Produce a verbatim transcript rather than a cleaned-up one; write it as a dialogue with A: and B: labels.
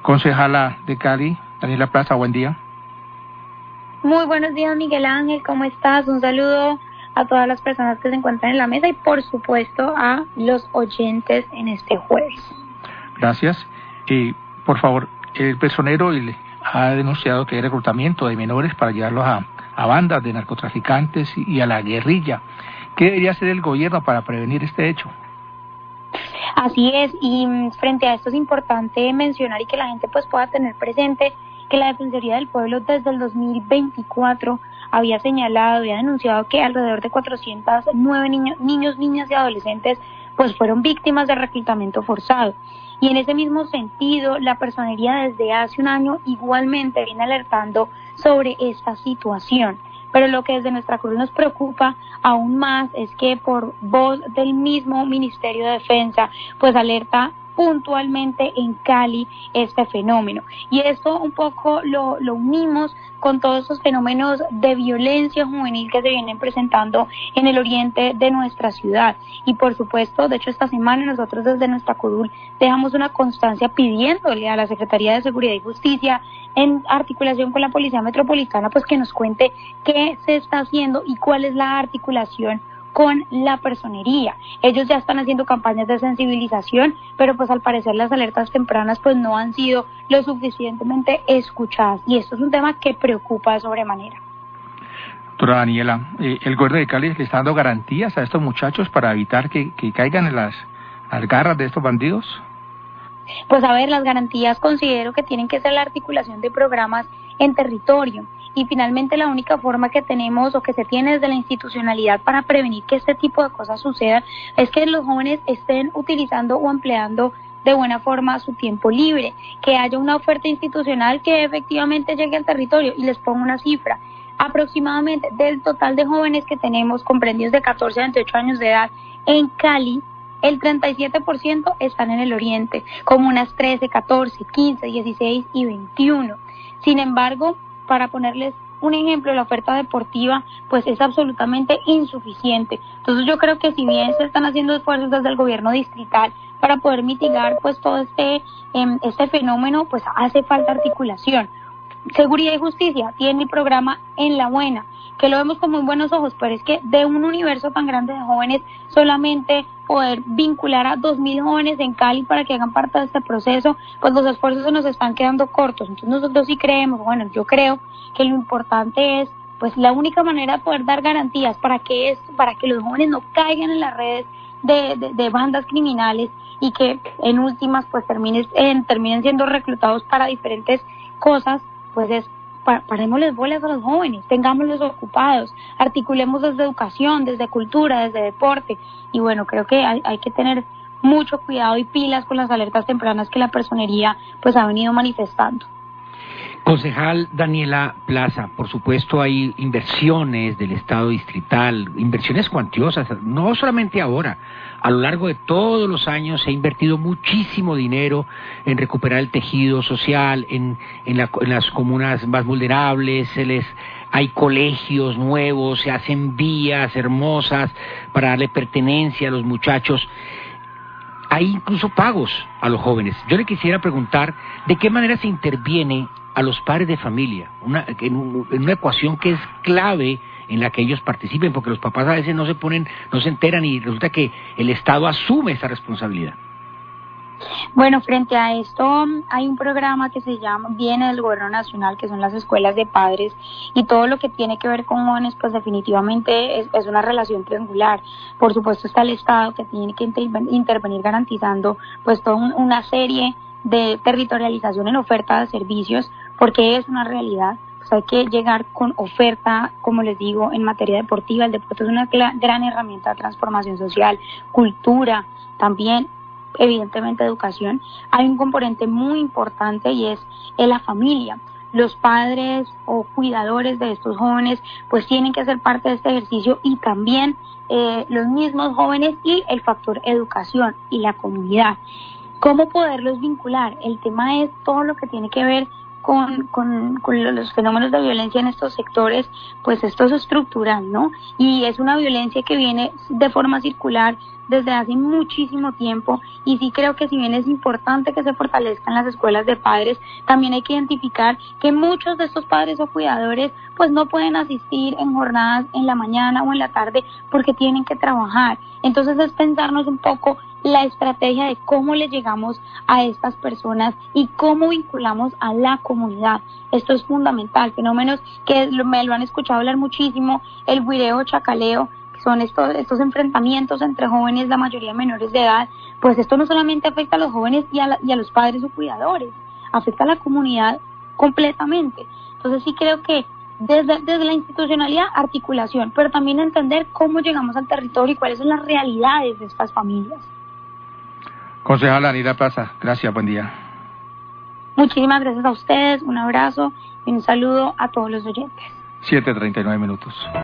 A: Concejala de Cali, Daniela Plaza, buen día.
B: Muy buenos días, Miguel Ángel, ¿cómo estás? Un saludo a todas las personas que se encuentran en la mesa y por supuesto a los oyentes en este jueves.
A: Gracias. Y por favor, el personero ha denunciado que hay reclutamiento de menores para llevarlos a, a bandas de narcotraficantes y a la guerrilla. ¿Qué debería hacer el gobierno para prevenir este hecho?
B: Así es, y frente a esto es importante mencionar y que la gente pues pueda tener presente que la Defensoría del Pueblo desde el dos mil veinticuatro había señalado y ha denunciado que alrededor de cuatrocientos nueve niños, niños, niñas y adolescentes pues fueron víctimas de reclutamiento forzado. Y en ese mismo sentido, la Personería desde hace un año igualmente viene alertando sobre esta situación. Pero lo que desde nuestra cruz nos preocupa aún más es que por voz del mismo Ministerio de Defensa, pues alerta puntualmente en Cali este fenómeno. Y esto un poco lo, lo unimos con todos esos fenómenos de violencia juvenil que se vienen presentando en el oriente de nuestra ciudad. Y por supuesto, de hecho esta semana nosotros desde nuestra curul dejamos una constancia pidiéndole a la Secretaría de Seguridad y Justicia, en articulación con la Policía Metropolitana, pues que nos cuente qué se está haciendo y cuál es la articulación con la personería. Ellos ya están haciendo campañas de sensibilización, pero pues al parecer las alertas tempranas pues no han sido lo suficientemente escuchadas y esto es un tema que preocupa de sobremanera.
A: Doctora Daniela, eh, ¿el gobierno de Cali le está dando garantías a estos muchachos para evitar que, que caigan en las, las garras de estos bandidos?
B: Pues a ver, las garantías considero que tienen que ser la articulación de programas en territorio. Y finalmente la única forma que tenemos o que se tiene desde la institucionalidad para prevenir que este tipo de cosas sucedan es que los jóvenes estén utilizando o empleando de buena forma su tiempo libre, que haya una oferta institucional que efectivamente llegue al territorio. Y les pongo una cifra, aproximadamente del total de jóvenes que tenemos comprendidos de catorce a veintiocho años de edad en Cali, el treinta y siete por ciento están en el oriente, como unas trece, catorce, quince, dieciséis y veintiuno. Sin embargo, para ponerles un ejemplo, la oferta deportiva pues es absolutamente insuficiente. Entonces yo creo que si bien se están haciendo esfuerzos desde el gobierno distrital para poder mitigar pues todo este, eh, este fenómeno, pues hace falta articulación. Seguridad y Justicia tiene el programa En la Buena, que lo vemos con muy buenos ojos, pero es que de un universo tan grande de jóvenes, solamente poder vincular a dos mil jóvenes en Cali para que hagan parte de este proceso, pues los esfuerzos se nos están quedando cortos. Entonces nosotros sí creemos, bueno, yo creo que lo importante es, pues la única manera de poder dar garantías para que es, para que los jóvenes no caigan en las redes de, de, de bandas criminales y que en últimas pues terminen, eh, terminen siendo reclutados para diferentes cosas, pues es pa, parémosles bolas a los jóvenes, tengámoslos ocupados, articulemos desde educación, desde cultura, desde deporte, y bueno, creo que hay, hay que tener mucho cuidado y pilas con las alertas tempranas que la personería pues ha venido manifestando.
C: Concejal Daniela Plaza, por supuesto hay inversiones del Estado distrital, inversiones cuantiosas, no solamente ahora, a lo largo de todos los años se ha invertido muchísimo dinero en recuperar el tejido social, en, en, la, en las comunas más vulnerables, se les, hay colegios nuevos, se hacen vías hermosas para darle pertenencia a los muchachos. Hay incluso pagos a los jóvenes. Yo le quisiera preguntar de qué manera se interviene a los padres de familia, una, en, en una ecuación que es clave en la que ellos participen, porque los papás a veces no se ponen, no se enteran y resulta que el Estado asume esa responsabilidad.
B: Bueno, frente a esto hay un programa que se llama, viene del gobierno nacional, que son las escuelas de padres, y todo lo que tiene que ver con jóvenes, pues definitivamente es, es una relación triangular. Por supuesto está el Estado que tiene que intervenir garantizando pues toda un, una serie de territorialización en oferta de servicios, porque es una realidad. Pues hay que llegar con oferta, como les digo, en materia deportiva. El deporte es una gran herramienta de transformación social, cultura, también evidentemente educación. Hay un componente muy importante y es en la familia. Los padres o cuidadores de estos jóvenes pues tienen que ser parte de este ejercicio, y también eh, los mismos jóvenes y el factor educación y la comunidad. ¿Cómo poderlos vincular? El tema es todo lo que tiene que ver con, con, con los fenómenos de violencia en estos sectores, pues esto es estructural, ¿no? Y es una violencia que viene de forma circular desde hace muchísimo tiempo, y sí creo que si bien es importante que se fortalezcan las escuelas de padres, también hay que identificar que muchos de estos padres o cuidadores pues no pueden asistir en jornadas en la mañana o en la tarde porque tienen que trabajar. Entonces es pensarnos un poco la estrategia de cómo le llegamos a estas personas y cómo vinculamos a la comunidad. Esto es fundamental. Fenómenos que me lo han escuchado hablar muchísimo, el huireo, chacaleo, que son estos, estos enfrentamientos entre jóvenes, la mayoría menores de edad. Pues esto no solamente afecta a los jóvenes y a, la, y a los padres o cuidadores, afecta a la comunidad completamente. Entonces sí creo que Desde, desde la institucionalidad, articulación, pero también entender cómo llegamos al territorio y cuáles son las realidades de estas familias.
A: Concejala Daniela Plaza, gracias, buen día.
B: Muchísimas gracias a ustedes, un abrazo y un saludo a todos los oyentes.
A: siete treinta y nueve minutos.